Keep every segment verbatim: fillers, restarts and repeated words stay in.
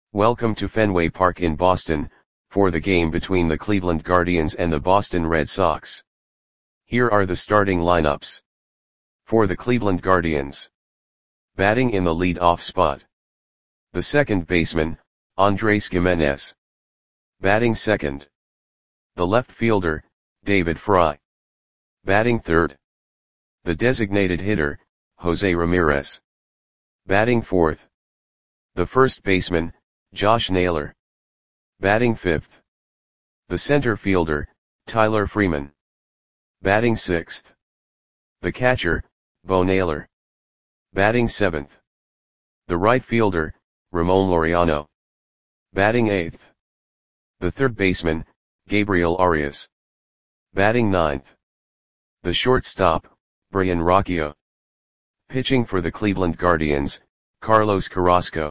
Welcome to Fenway Park in Boston, for the game between the Cleveland Guardians and the Boston Red Sox. Here are the starting lineups. For the Cleveland Guardians. Batting in the lead-off spot. The second baseman, Andrés Giménez. Batting second. The left fielder, David Fry. Batting third. The designated hitter, Jose Ramirez. Batting fourth. The first baseman, Josh Naylor. Batting fifth. The center fielder, Tyler Freeman. Batting sixth. The catcher, Bo Naylor. Batting seventh. The right fielder, Ramon Laureano. Batting eighth. The third baseman, Gabriel Arias. Batting ninth. The shortstop, Brayan Rocchio. Pitching for the Cleveland Guardians, Carlos Carrasco.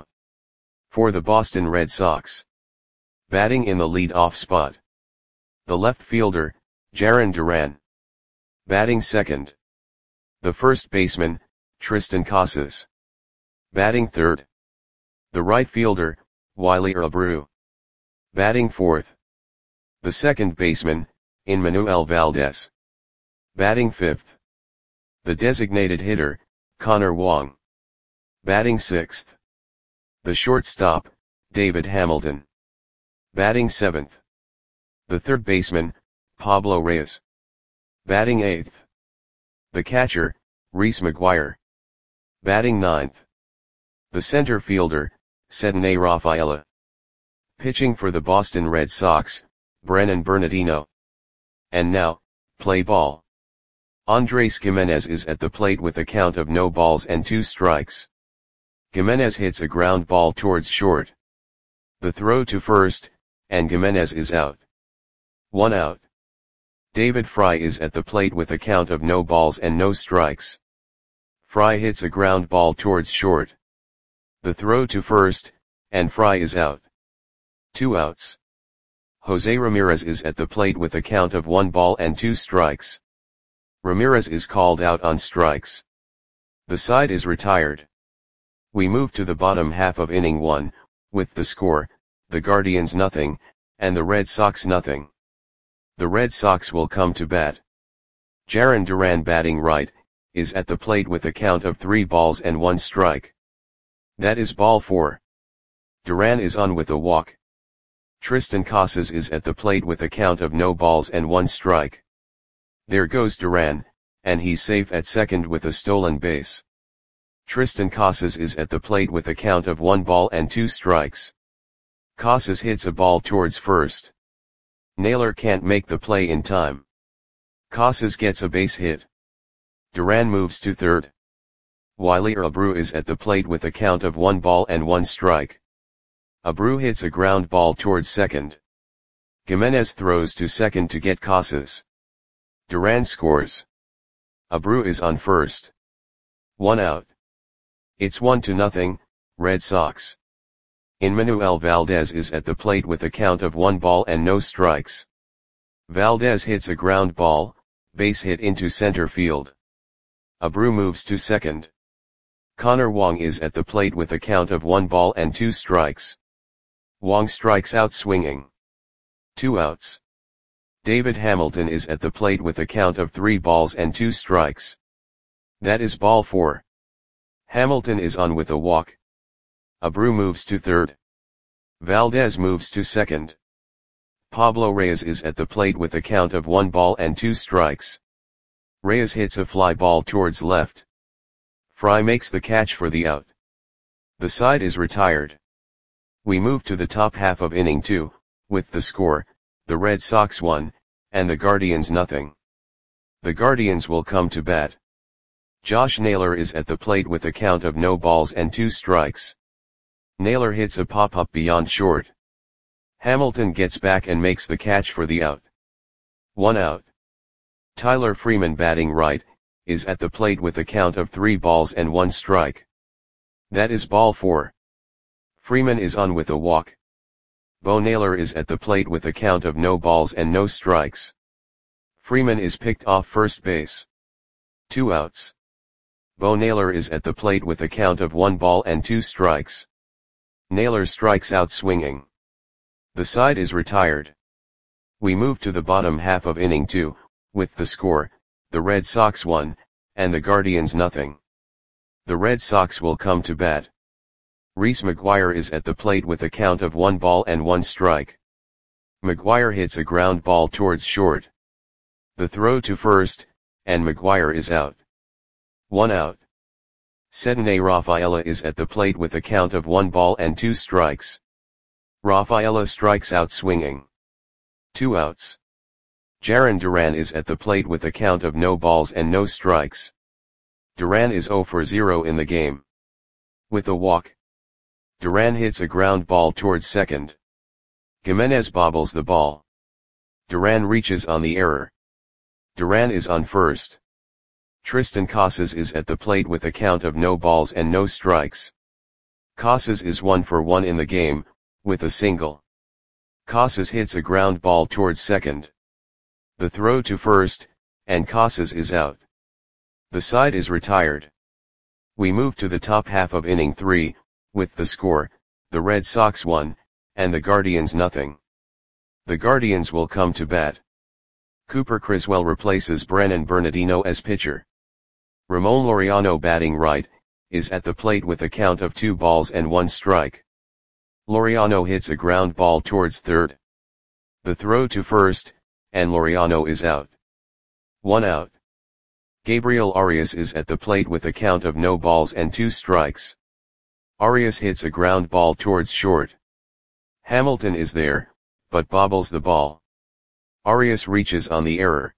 For the Boston Red Sox. Batting in the lead-off spot. The left fielder, Jarren Duran. Batting second. The first baseman, Triston Casas. Batting third. The right fielder, Wilyer Abreu. Batting fourth. The second baseman, Enmanuel Valdez. Batting fifth. The designated hitter, Connor Wong. Batting sixth. The shortstop, David Hamilton. Batting seventh. The third baseman, Pablo Reyes. Batting eighth. The catcher, Reese McGuire. Batting ninth. The center fielder, Ceddanne Rafaela. Pitching for the Boston Red Sox, Brennan Bernardino. And now, play ball. Andrés Giménez is at the plate with a count of no balls and two strikes. Giménez hits a ground ball towards short. The throw to first, and Giménez is out. One out. David Fry is at the plate with a count of no balls and no strikes. Fry hits a ground ball towards short. The throw to first, and Fry is out. Two outs. Jose Ramirez is at the plate with a count of one ball and two strikes. Ramirez is called out on strikes. The side is retired. We move to the bottom half of inning one, with the score, the Guardians nothing, and the Red Sox nothing. The Red Sox will come to bat. Jarren Duran batting right, is at the plate with a count of three balls and one strike. That is ball four. Duran is on with a walk. Triston Casas is at the plate with a count of no balls and one strike. There goes Duran, and he's safe at second with a stolen base. Triston Casas is at the plate with a count of one ball and two strikes. Casas hits a ball towards first. Naylor can't make the play in time. Casas gets a base hit. Duran moves to third. Wilyer Abreu is at the plate with a count of one ball and one strike. Abreu hits a ground ball towards second. Giménez throws to second to get Casas. Duran scores. Abreu is on first. One out. It's one to nothing, Red Sox. Enmanuel Valdez is at the plate with a count of one ball and no strikes. Valdez hits a ground ball, base hit into center field. Abreu moves to second. Connor Wong is at the plate with a count of one ball and two strikes. Wong strikes out swinging. Two outs. David Hamilton is at the plate with a count of three balls and two strikes. That is ball four. Hamilton is on with a walk. Abreu moves to third. Valdez moves to second. Pablo Reyes is at the plate with a count of one ball and two strikes. Reyes hits a fly ball towards left. Fry makes the catch for the out. The side is retired. We move to the top half of inning two, with the score, the Red Sox one, and the Guardians nothing. The Guardians will come to bat. Josh Naylor is at the plate with a count of no balls and two strikes. Naylor hits a pop-up beyond short. Hamilton gets back and makes the catch for the out. One out. Tyler Freeman batting right, is at the plate with a count of three balls and one strike. That is ball four. Freeman is on with a walk. Bo Naylor is at the plate with a count of no balls and no strikes. Freeman is picked off first base. Two outs. Bo Naylor is at the plate with a count of one ball and two strikes. Naylor strikes out swinging. The side is retired. We move to the bottom half of inning two, with the score, the Red Sox one, and the Guardians nothing. The Red Sox will come to bat. Reese McGuire is at the plate with a count of one ball and one strike. McGuire hits a ground ball towards short. The throw to first, and McGuire is out. One out. Cedinne Rafaela is at the plate with a count of one ball and two strikes. Rafaela strikes out swinging. Two outs. Jarren Duran is at the plate with a count of no balls and no strikes. Duran is zero for zero in the game. With a walk, Duran hits a ground ball towards second. Gimenez bobbles the ball. Duran reaches on the error. Duran is on first. Tristan Casas is at the plate with a count of no balls and no strikes. Casas is one for one in the game, with a single. Casas hits a ground ball towards second. The throw to first, and Casas is out. The side is retired. We move to the top half of inning three, with the score, the Red Sox one, and the Guardians nothing. The Guardians will come to bat. Cooper Criswell replaces Brennan Bernardino as pitcher. Ramon Laureano, batting right, is at the plate with a count of two balls and one strike. Laureano hits a ground ball towards third. The throw to first, and Laureano is out. One out. Gabriel Arias is at the plate with a count of no balls and two strikes. Arias hits a ground ball towards short. Hamilton is there, but bobbles the ball. Arias reaches on the error.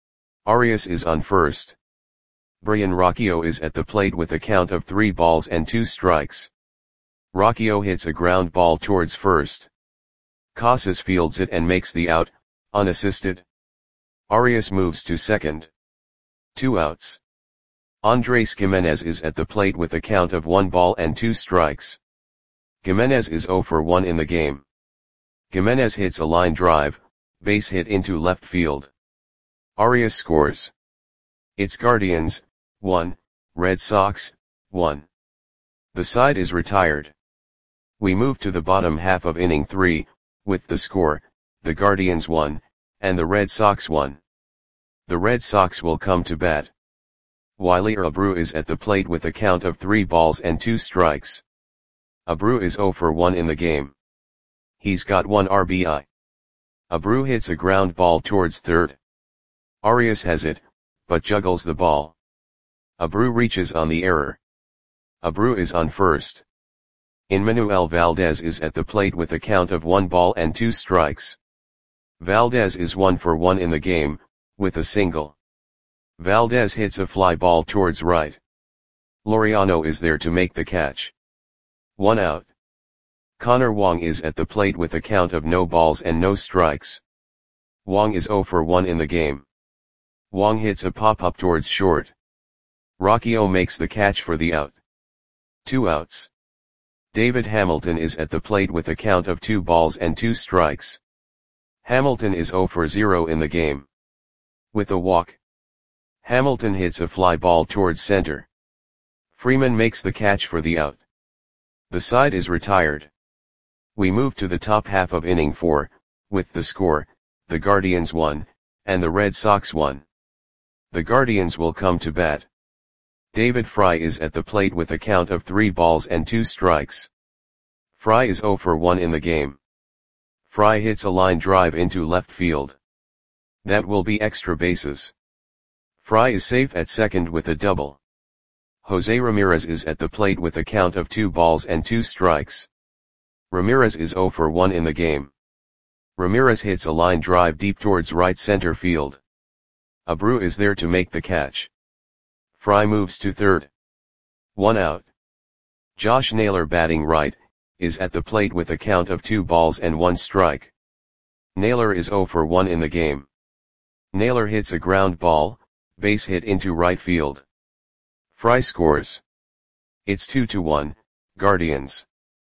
Arias is on first. Brian Rocchio is at the plate with a count of three balls and two strikes. Rocchio hits a ground ball towards first. Casas fields it and makes the out, unassisted. Arias moves to second. Two outs. Andres Gimenez is at the plate with a count of one ball and two strikes. Gimenez is zero for one in the game. Gimenez hits a line drive, base hit into left field. Arias scores. It's Guardians, one, Red Sox, one. The side is retired. We move to the bottom half of inning three, with the score, the Guardians one, and the Red Sox one. The Red Sox will come to bat. Wiley Abreu is at the plate with a count of three balls and two strikes. Abreu is zero for one in the game. He's got one R B I. Abreu hits a ground ball towards third. Arias has it, but juggles the ball. Abreu reaches on the error. Abreu is on first. Enmanuel Valdez is at the plate with a count of one ball and two strikes. Valdez is one for one in the game, with a single. Valdez hits a fly ball towards right. Laureano is there to make the catch. One out. Connor Wong is at the plate with a count of no balls and no strikes. Wong is zero for one in the game. Wong hits a pop-up towards short. Rocchio makes the catch for the out. Two outs. David Hamilton is at the plate with a count of two balls and two strikes. Hamilton is zero for zero in the game. With a walk, Hamilton hits a fly ball towards center. Freeman makes the catch for the out. The side is retired. We move to the top half of inning four, with the score, the Guardians one, and the Red Sox one. The Guardians will come to bat. David Fry is at the plate with a count of three balls and two strikes. Fry is zero for one in the game. Fry hits a line drive into left field. That will be extra bases. Fry is safe at second with a double. Jose Ramirez is at the plate with a count of two balls and two strikes. Ramirez is zero for one in the game. Ramirez hits a line drive deep towards right center field. Abreu is there to make the catch. Fry moves to third. One out. Josh Naylor, batting right, is at the plate with a count of two balls and one strike. Naylor is zero for one in the game. Naylor hits a ground ball, base hit into right field. Fry scores. It's two to one, Guardians.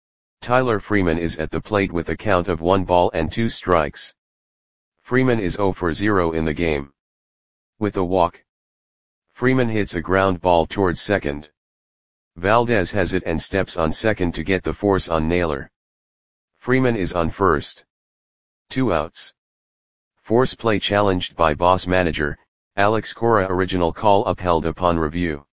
Tyler Freeman is at the plate with a count of one ball and two strikes. Freeman is zero for zero in the game. With a walk, Freeman hits a ground ball towards second. Valdez has it and steps on second to get the force on Naylor. Freeman is on first. Two outs. Force play challenged by boss manager, Alex Cora. Original call upheld upon review.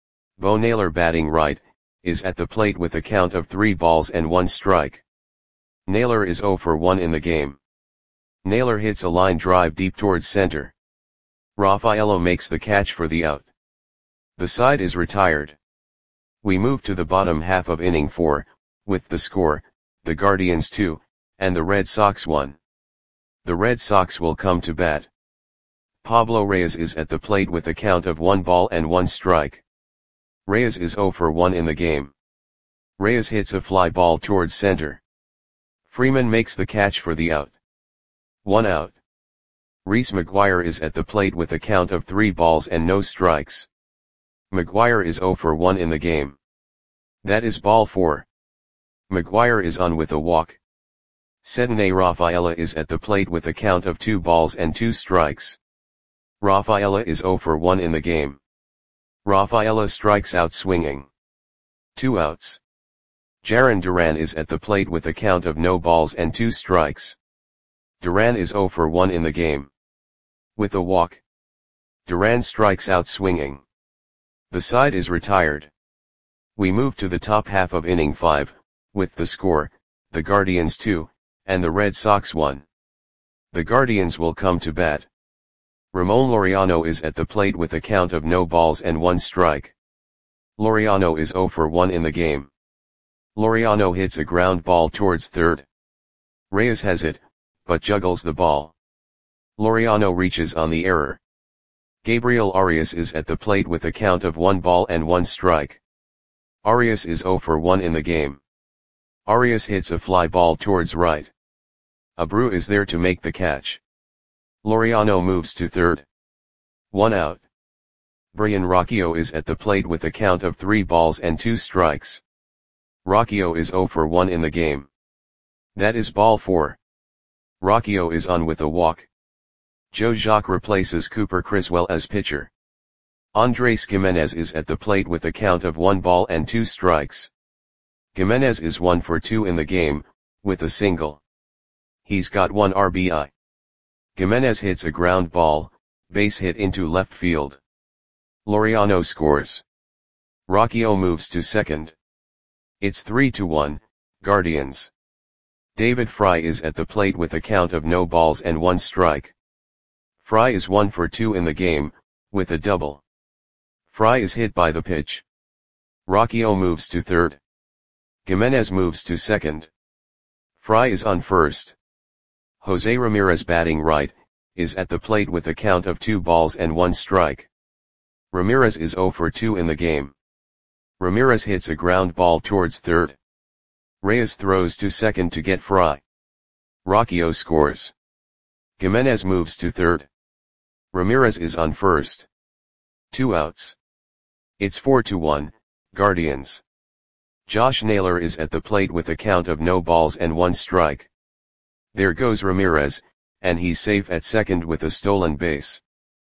Bo Naylor batting right, is at the plate with a count of three balls and one strike. Naylor is oh for one in the game. Naylor hits a line drive deep towards center. Raffaello makes the catch for the out. The side is retired. We move to the bottom half of inning four, with the score, the Guardians two, and the Red Sox one. The Red Sox will come to bat. Pablo Reyes is at the plate with a count of one ball and one strike. Reyes is oh for one in the game. Reyes hits a fly ball towards center. Freeman makes the catch for the out. One out. Reese McGuire is at the plate with a count of three balls and no strikes. McGuire is oh for one in the game. That is ball four. McGuire is on with a walk. Cedinne Rafaela is at the plate with a count of two balls and two strikes. Rafaela is oh for one in the game. Rafaela strikes out swinging. Two outs. Jarren Duran is at the plate with a count of no balls and two strikes. Duran is oh for one in the game. With a walk. Duran strikes out swinging. The side is retired. We move to the top half of inning five, with the score, the Guardians two, and the Red Sox one. The Guardians will come to bat. Ramon Laureano is at the plate with a count of no balls and one strike. Laureano is oh for one in the game. Laureano hits a ground ball towards third. Reyes has it, but juggles the ball. Laureano reaches on the error. Gabriel Arias is at the plate with a count of one ball and one strike. Arias is oh for one in the game. Arias hits a fly ball towards right. Abreu is there to make the catch. Laureano moves to third. One out. Brian Rocchio is at the plate with a count of three balls and two strikes. Rocchio is oh for one in the game. That is ball four. Rocchio is on with a walk. Joe Jacques replaces Cooper Criswell as pitcher. Andres Gimenez is at the plate with a count of one ball and two strikes. Gimenez is one for two in the game, with a single. He's got one R B I. Gimenez hits a ground ball, base hit into left field. Laureano scores. Rocchio moves to second. It's three to one, Guardians. David Fry is at the plate with a count of no balls and one strike. Fry is one for two in the game, with a double. Fry is hit by the pitch. Rocchio moves to third. Gimenez moves to second. Fry is on first. Jose Ramirez batting right, is at the plate with a count of two balls and one strike. Ramirez is oh for two in the game. Ramirez hits a ground ball towards third. Reyes throws to second to get Fry. Rocchio scores. Gimenez moves to third. Ramirez is on first. Two outs. It's four to one, Guardians. Josh Naylor is at the plate with a count of no balls and one strike. There goes Ramirez, and he's safe at second with a stolen base.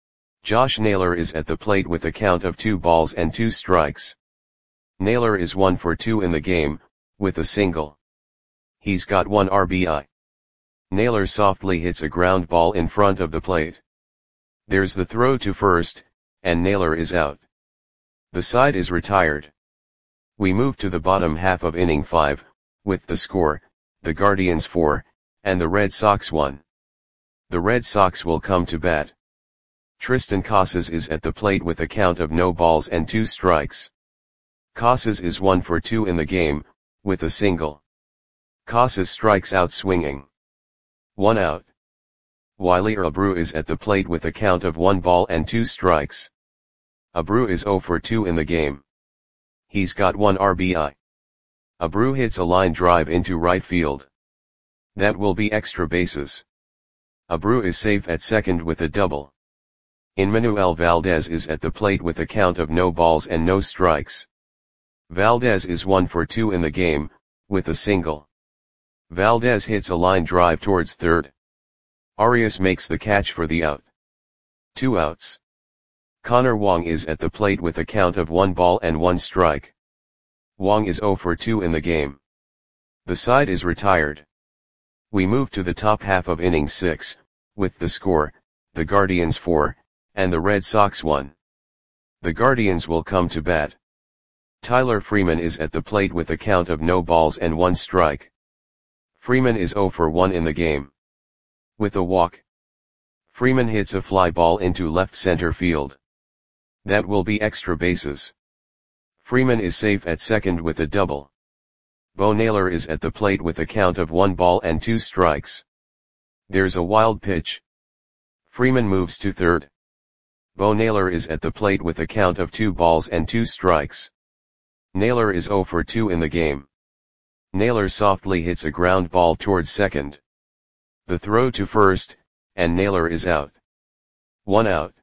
Josh Naylor is at the plate with a count of two balls and two strikes. Naylor is one for two in the game, with a single. He's got one R B I. Naylor softly hits a ground ball in front of the plate. There's the throw to first, and Naylor is out. The side is retired. We move to the bottom half of inning five, with the score, the Guardians four, and the Red Sox one. The Red Sox will come to bat. Tristan Casas is at the plate with a count of no balls and two strikes. Casas is one for two in the game, with a single. Casas strikes out swinging. One out. Wilyer Abreu is at the plate with a count of one ball and two strikes. Abreu is oh for two in the game. He's got one R B I. Abreu hits a line drive into right field. That will be extra bases. Abreu is safe at second with a double. Enmanuel Valdez is at the plate with a count of no balls and no strikes. Valdez is one for two in the game, with a single. Valdez hits a line drive towards third. Arias makes the catch for the out. Two outs. Connor Wong is at the plate with a count of one ball and one strike. Wong is zero for two in the game. The side is retired. We move to the top half of inning six, with the score, the Guardians four, and the Red Sox one. The Guardians will come to bat. Tyler Freeman is at the plate with a count of no balls and one strike. Freeman is zero for one in the game. With a walk, Freeman hits a fly ball into left center field. That will be extra bases. Freeman is safe at second with a double. Bo Naylor is at the plate with a count of one ball and two strikes. There's a wild pitch. Freeman moves to third. Bo Naylor is at the plate with a count of two balls and two strikes. Naylor is zero for two in the game. Naylor softly hits a ground ball towards second. The throw to first, and Naylor is out. One out.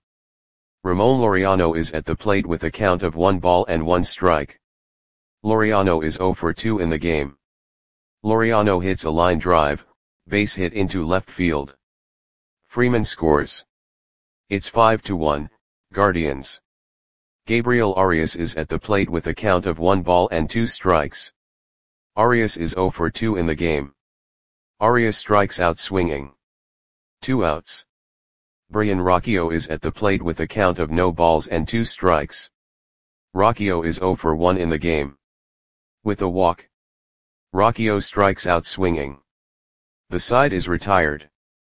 Ramon Laureano is at the plate with a count of one ball and one strike. Laureano is zero for two in the game. Laureano hits a line drive, base hit into left field. Freeman scores. It's five to one, Guardians. Gabriel Arias is at the plate with a count of one ball and two strikes. Arias is zero for two in the game. Arias strikes out swinging. Two outs. Brian Rocchio is at the plate with a count of no balls and two strikes. Rocchio is zero for one in the game. With a walk, Rocchio strikes out swinging. The side is retired.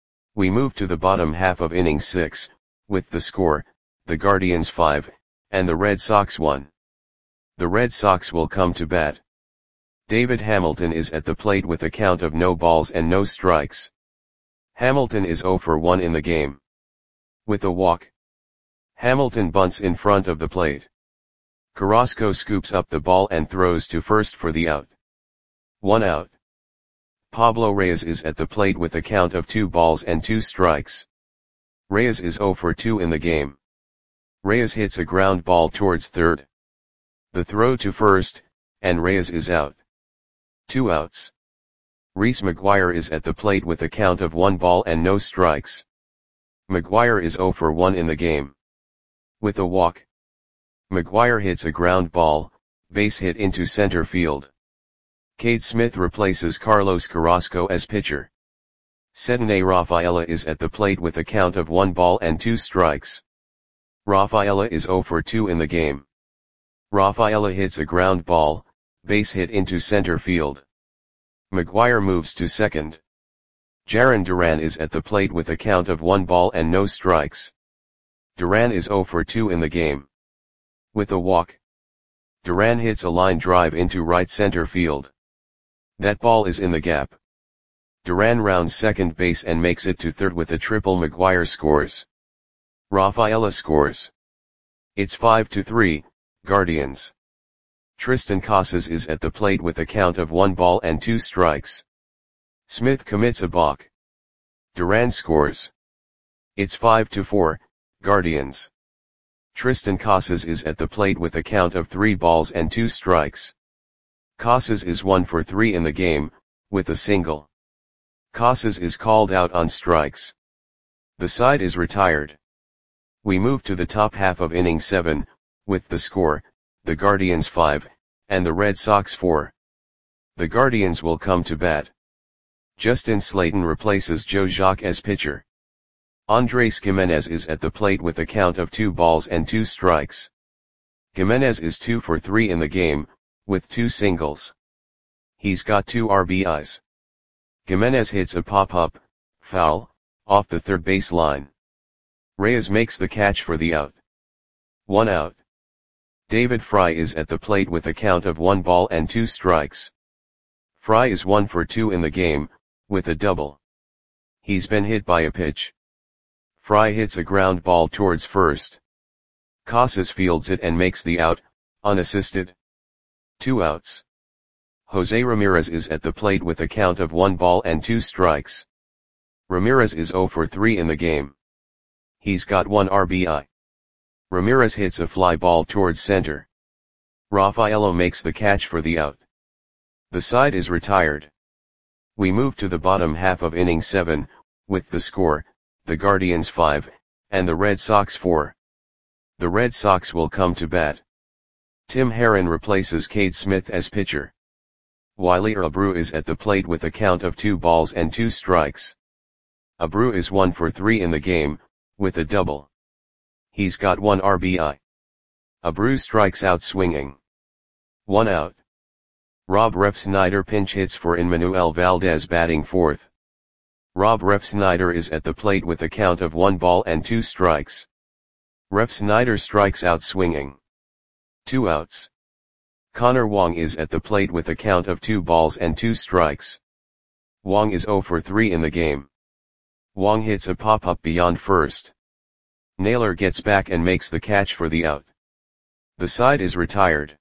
We move to the bottom half of inning six, with the score, the Guardians five, and the Red Sox one. The Red Sox will come to bat. David Hamilton is at the plate with a count of no balls and no strikes. Hamilton is zero for one in the game. With a walk, Hamilton bunts in front of the plate. Carrasco scoops up the ball and throws to first for the out. One out. Pablo Reyes is at the plate with a count of two balls and two strikes. Reyes is zero for two in the game. Reyes hits a ground ball towards third. The throw to first, and Reyes is out. Two outs. Reese McGuire is at the plate with a count of one ball and no strikes. McGuire is zero for one in the game. With a walk, McGuire hits a ground ball, base hit into center field. Cade Smith replaces Carlos Carrasco as pitcher. Cedney Rafaela is at the plate with a count of one ball and two strikes. Rafaela is zero for two in the game. Rafaela hits a ground ball, base hit into center field. McGuire moves to second. Jarren Duran is at the plate with a count of one ball and no strikes. Duran is zero for two in the game. With a walk, Duran hits a line drive into right center field. That ball is in the gap. Duran rounds second base and makes it to third with a triple. McGuire scores. Rafaela scores. It's five to three, Guardians. Tristan Casas is at the plate with a count of one ball and two strikes. Smith commits a balk. Duran scores. It's five to four, Guardians. Tristan Casas is at the plate with a count of three balls and two strikes. Casas is one for three in the game, with a single. Casas is called out on strikes. The side is retired. We move to the top half of inning seven, with the score, the Guardians five, and the Red Sox four. The Guardians will come to bat. Justin Slayton replaces Joe Jacques as pitcher. Andres Gimenez is at the plate with a count of two balls and two strikes. Gimenez is two for three in the game, with two singles. He's got two R B Is. Gimenez hits a pop-up, foul, off the third base line. Reyes makes the catch for the out. One out. David Fry is at the plate with a count of one ball and two strikes. Fry is one for two in the game, with a double. He's been hit by a pitch. Fry hits a ground ball towards first. Casas fields it and makes the out, unassisted. Two outs. Jose Ramirez is at the plate with a count of one ball and two strikes. Ramirez is zero for three in the game. He's got one R B I. Ramirez hits a fly ball towards center. Rafaela makes the catch for the out. The side is retired. We move to the bottom half of inning seven, with the score, the Guardians five, and the Red Sox four. The Red Sox will come to bat. Tim Herron replaces Cade Smith as pitcher. Wiley Abreu is at the plate with a count of two balls and two strikes. Abreu is one for three in the game, with a double. He's got one R B I. Abreu strikes out swinging. One out. Rob Refsnyder pinch hits for Emmanuel Valdez batting fourth. Rob Refsnyder is at the plate with a count of one ball and two strikes. Refsnyder strikes out swinging. Two outs. Connor Wong is at the plate with a count of two balls and two strikes. Wong is zero for three in the game. Wong hits a pop-up beyond first. Naylor gets back and makes the catch for the out. The side is retired.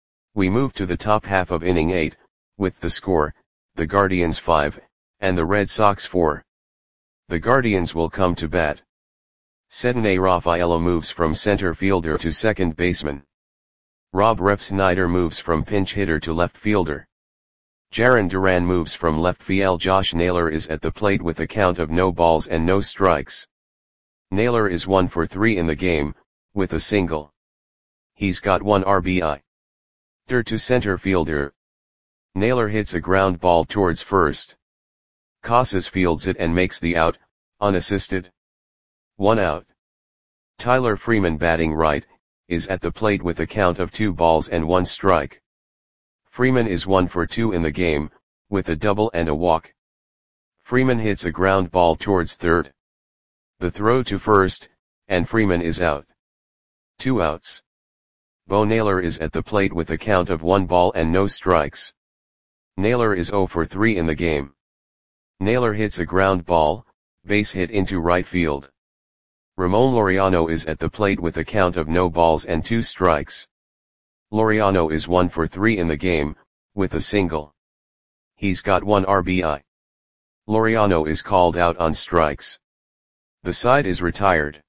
We move to the top half of inning eight, with the score, the Guardians five, and the Red Sox four. The Guardians will come to bat. Cedney Rafaela moves from center fielder to second baseman. Rob Refsnyder moves from pinch hitter to left fielder. Jarren Duran moves from left field. Josh Naylor is at the plate with a count of no balls and no strikes. Naylor is one for three in the game, with a single. He's got one R B I. Der to center fielder. Naylor hits a ground ball towards first. Casas fields it and makes the out, unassisted. One out. Tyler Freeman batting right, is at the plate with a count of two balls and one strike. Freeman is one for two in the game, with a double and a walk. Freeman hits a ground ball towards third. The throw to first, and Freeman is out. Two outs. Bo Naylor is at the plate with a count of one ball and no strikes. Naylor is zero for three in the game. Naylor hits a ground ball, base hit into right field. Ramon Laureano is at the plate with a count of no balls and two strikes. Laureano is one for three in the game, with a single. He's got one R B I. Laureano is called out on strikes. The side is retired.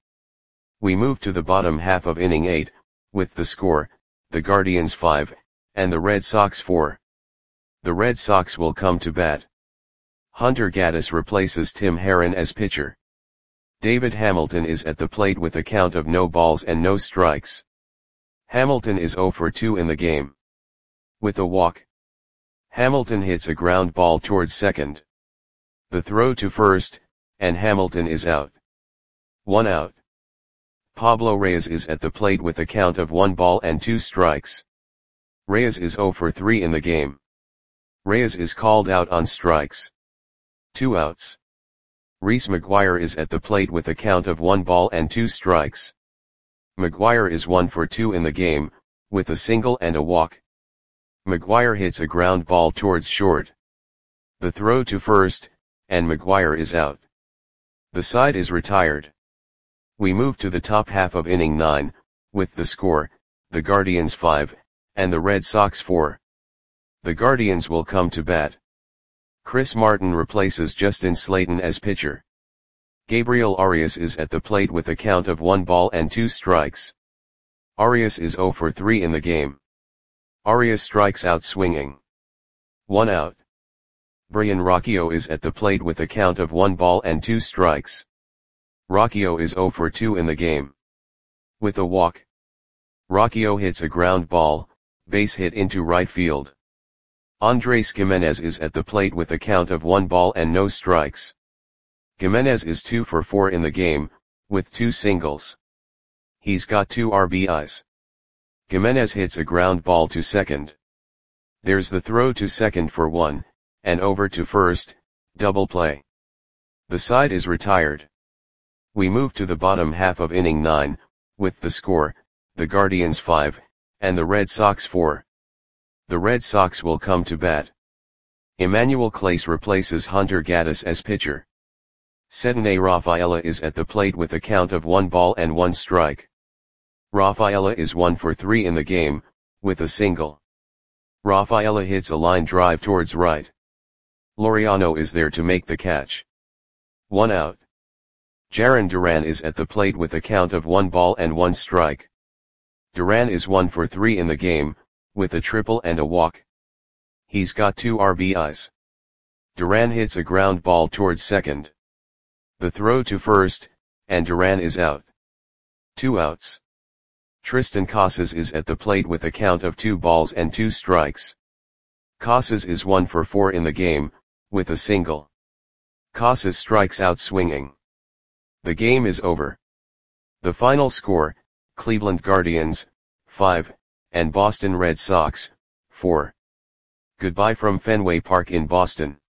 We move to the bottom half of inning eight, with the score, the Guardians five, and the Red Sox four. The Red Sox will come to bat. Hunter Gaddis replaces Tim Herron as pitcher. David Hamilton is at the plate with a count of no balls and no strikes. Hamilton is zero for two in the game. With a walk. Hamilton hits a ground ball towards second. The throw to first, and Hamilton is out. One out. Pablo Reyes is at the plate with a count of one ball and two strikes. Reyes is zero for three in the game. Reyes is called out on strikes. Two outs. Reese McGuire is at the plate with a count of one ball and two strikes. McGuire is one for two in the game, with a single and a walk. McGuire hits a ground ball towards short. The throw to first, and McGuire is out. The side is retired. We move to the top half of inning nine, with the score, the Guardians five, and the Red Sox four. The Guardians will come to bat. Chris Martin replaces Justin Slayton as pitcher. Gabriel Arias is at the plate with a count of one ball and two strikes. Arias is zero for three in the game. Arias strikes out swinging. One out. Brian Rocchio is at the plate with a count of one ball and two strikes. Rocchio is zero for two in the game. With a walk. Rocchio hits a ground ball, base hit into right field. Andres Gimenez is at the plate with a count of one ball and no strikes. Gimenez is two for four in the game, with two singles. He's got two R B Is. Gimenez hits a ground ball to second. There's the throw to second for one, and over to first, double play. The side is retired. We move to the bottom half of inning nine, with the score, the Guardians five, and the Red Sox four. The Red Sox will come to bat. Emmanuel Clase replaces Hunter Gaddis as pitcher. Cedney Rafaela is at the plate with a count of one ball and one strike. Rafaela is one for three in the game, with a single. Rafaela hits a line drive towards right. Laureano is there to make the catch. One out. Jarren Duran is at the plate with a count of one ball and one strike. Duran is one for three in the game, with a triple and a walk. He's got two R B Is. Duran hits a ground ball towards second. The throw to first, and Duran is out. Two outs. Triston Casas is at the plate with a count of two balls and two strikes. Casas is one for four in the game, with a single. Casas strikes out swinging. The game is over. The final score, Cleveland Guardians, five, and Boston Red Sox, four. Goodbye from Fenway Park in Boston.